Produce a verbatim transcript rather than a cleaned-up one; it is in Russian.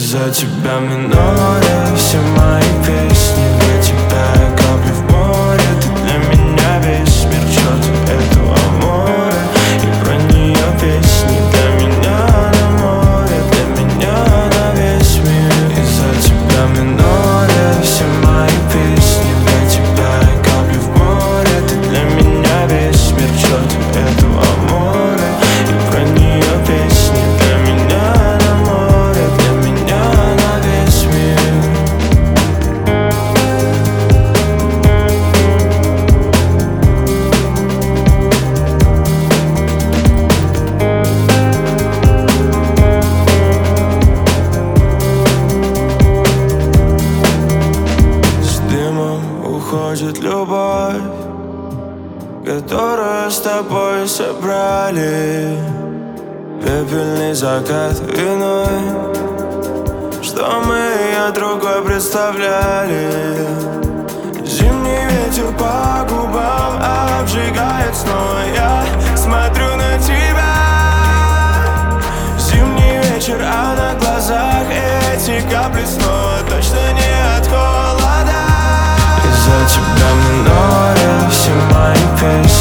Из-за тебя минуты все мои песни. Для тебя капли в море, ты для меня весь мир. Чё ты эту аморе и про нее песни. Для меня на море, для меня на весь мир. Из-за тебя минуты все мои песни. Для тебя капли в море, ты для меня весь мир. Чё ты эту аморе и про нее песни. Для меня на море, для меня на весь мир. С дымом уходит любовь, которую с тобой собрали. Пепельный закат виной, что мы ее другой представляли. Зимний ветер по губам обжигает снова. Я смотрю на тебя. Зимний вечер, а на глазах эти капли снова точно не от холода. Из-за тебя минуты все мои песни.